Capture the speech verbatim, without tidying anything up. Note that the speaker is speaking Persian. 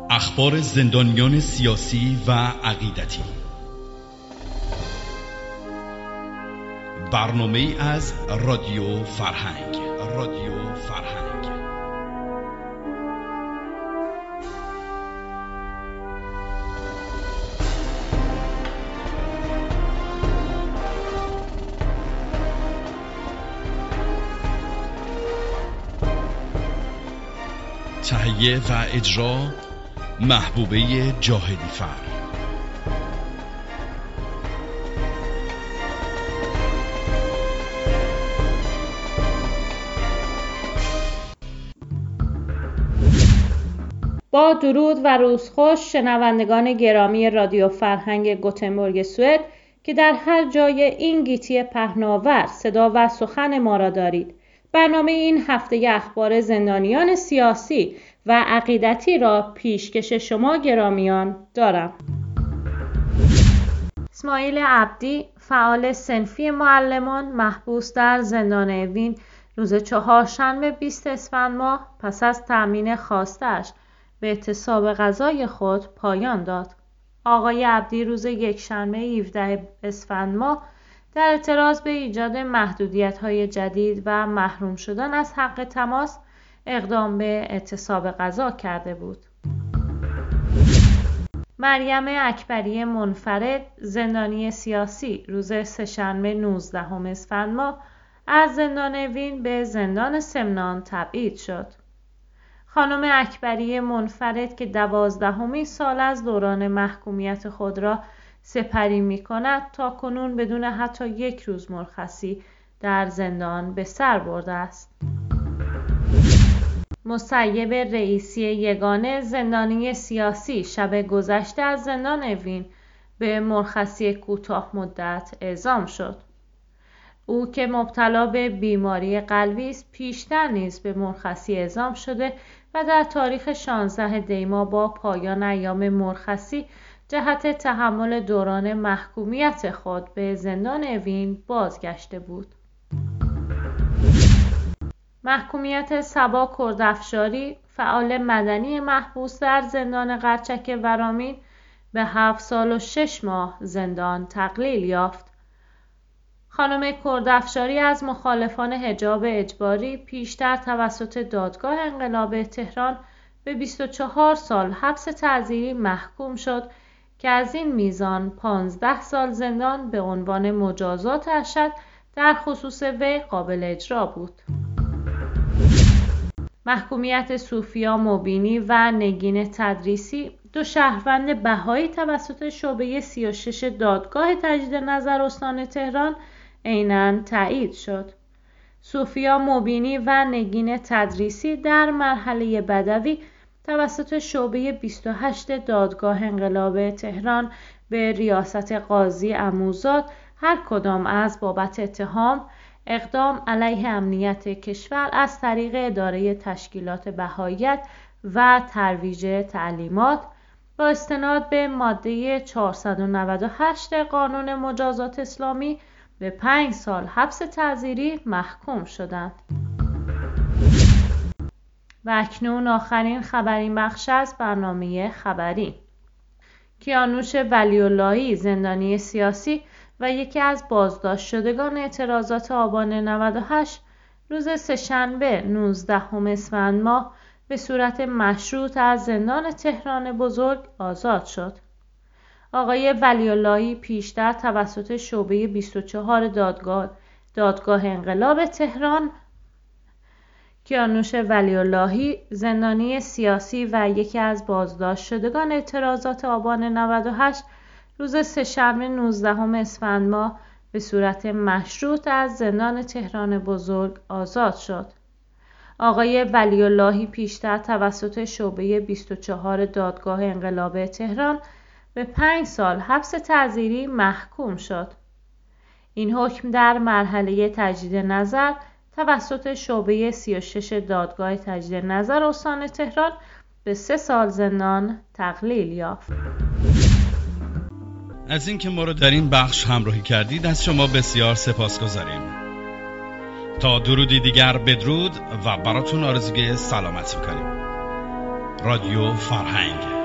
اخبار زندانیان سیاسی و عقیدتی. برنامه از رادیو فرهنگ. رادیو فرهنگ تهیه و اجرا محبوبه جاهدی فر. با درود و روز خوش شنوندگان گرامی رادیو فرهنگ گوتنبرگ سوئد که در هر جای این گیتی پهناور صدا و سخن ما را دارید. برنامه این هفته اخبار زندانیان سیاسی و عقیدتی را پیشکش شما گرامیان دارم. اسماعیل عبدی، فعال صنفی معلمان محبوس در زندان اوین، روز چهارشنبه بیست اسفند ماه پس از تأمین خواسته‌اش به اعتصاب غذای خود پایان داد. آقای عبدی روز یکشنبه هفدهم اسفند ماه در اعتراض به ایجاد محدودیت‌های جدید و محروم شدن از حق تماس اقدام به اعتصاب غذا کرده بود. مریم اکبری منفرد، زندانی سیاسی، روز سه‌شنبه نوزدهم اسفند ماه از زندان اوین به زندان سمنان تبعید شد. خانم اکبری منفرد که دوازدهمین سال از دوران محکومیت خود را سپری می کند تا کنون بدون حتی یک روز مرخصی در زندان به سر برده است. مسیب رئیسی یگانه، زندانی سیاسی، شب گذشته از زندان اوین به مرخصی کوتاه مدت اعزام شد. او که مبتلا به بیماری قلبی است پیشتر نیز به مرخصی اعزام شده و در تاریخ شانزدهم دی ماه با پایان ایام مرخصی جهت تحمل دوران محکومیت خود به زندان اوین بازگشته بود. محکومیت صبا کردافشاری، فعال مدنی محبوس در زندان قرچک ورامین، به هفت سال و شش ماه زندان تقلیل یافت. خانم کردافشاری از مخالفان حجاب اجباری پیشتر توسط دادگاه انقلاب تهران به بیست و چهار سال حبس تعزیری محکوم شد که از این میزان پانزده سال زندان به عنوان مجازات اشد در خصوص وی قابل اجرا بود. محکومیت صوفیا مبینی و نگین تدریسی، دو شهروند بهایی توسط شعبه سی و شش دادگاه تجدید نظر استان تهران عیناً تایید شد. صوفیا مبینی و نگین تدریسی در مرحله بدوی توسط شعبه بیست و هشت دادگاه انقلاب تهران به ریاست قاضی عموزاد هر کدام از بابت اتهام اقدام علیه امنیت کشور از طریق اداره تشکیلات بهاییت و ترویج تعلیمات با استناد به ماده چهارصد و نود و هشت قانون مجازات اسلامی به پنج سال حبس تعزیری محکوم شدند. و اکنون آخرین خبرین بخش از برنامه خبری. کیانوش ولی‌اللهی، زندانی سیاسی و یکی از بازداشت شدگان اعتراضات آبان نود و هشت، روز سه‌شنبه نوزدهم اسفند ماه به صورت مشروط از زندان تهران بزرگ آزاد شد. آقای ولی‌اللهی پیشتر توسط شعبه بیست و چهار دادگاه دادگاه انقلاب تهران کیانوش ولی‌اللهی، زندانی سیاسی و یکی از بازداشت شدگان اعتراضات آبان نود و هشت، روز سه‌شنبه نوزدهم اسفند ماه به صورت مشروط از زندان تهران بزرگ آزاد شد. آقای ولی‌اللهی پیشتر توسط شعبه بیست و چهار دادگاه انقلاب تهران به پنج سال حبس تعزیری محکوم شد. این حکم در مرحله تجدید نظر توسط شعبه سی و شش دادگاه تجدید نظر استان تهران به سه سال زندان تقلیل یافت. از اینکه ما رو در این بخش همراهی کردید از شما بسیار سپاسگزاریم. تا درودی دیگر بدرود و براتون آرزوی سلامت میکنیم. رادیو فرهنگ.